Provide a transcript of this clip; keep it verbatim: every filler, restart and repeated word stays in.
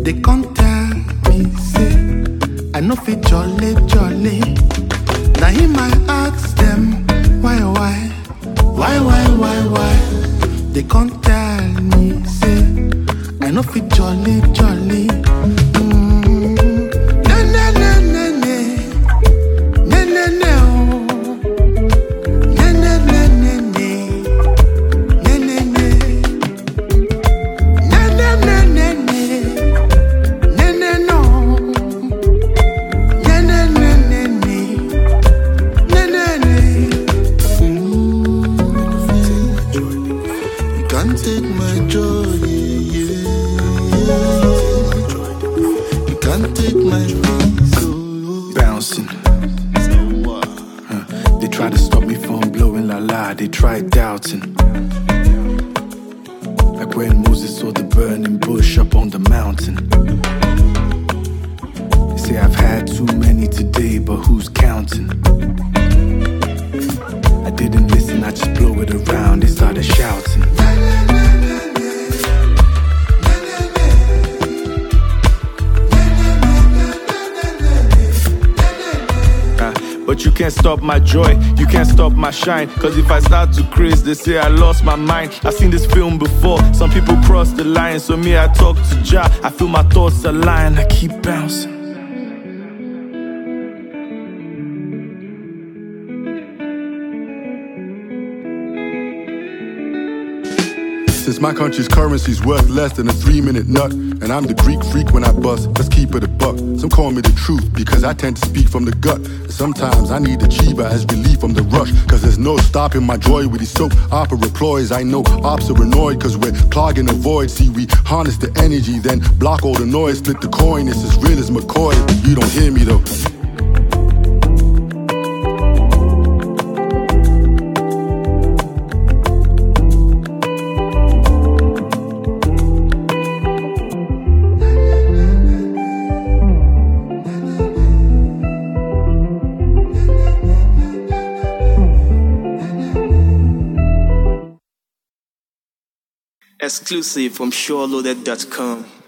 They can't tell me, say, I know fit jolly, jolly. Now him I ask them, why, why, why, why, why, why? They can't tell me, say, I know fit jolly, jolly. Mm. Na na na na na, na na na oh, na na na na na, na na na, na na na na na, na na no, na na na na na, na na na. You can't take my joy. Can't take my peace, oh. Bouncing. Huh. They try to stop me from blowing la la. They try doubting. Like when Moses saw the burning bush up on the mountain. They say I've had too many today, but who's counting? I didn't listen, I just blow it around. They started shouting. But you can't stop my joy, you can't stop my shine. Cause if I start to craze, they say I lost my mind. I've seen this film before, some people cross the line. So me, I talk to Jah, I feel my thoughts align. I keep bouncing. Since my country's currency's worth less than a three-minute nut, and I'm the Greek freak when I bust, let's keep it a buck. Some call me the truth, because I tend to speak from the gut. And sometimes I need a chiba as relief from the rush, cause there's no stopping my joy with these soap opera ploys. I know ops are annoyed, cause we're clogging the void. See, we harness the energy, then block all the noise. Split the coin, it's as real as McCoy. You don't hear me though. Exclusive from SureLoaded dot com.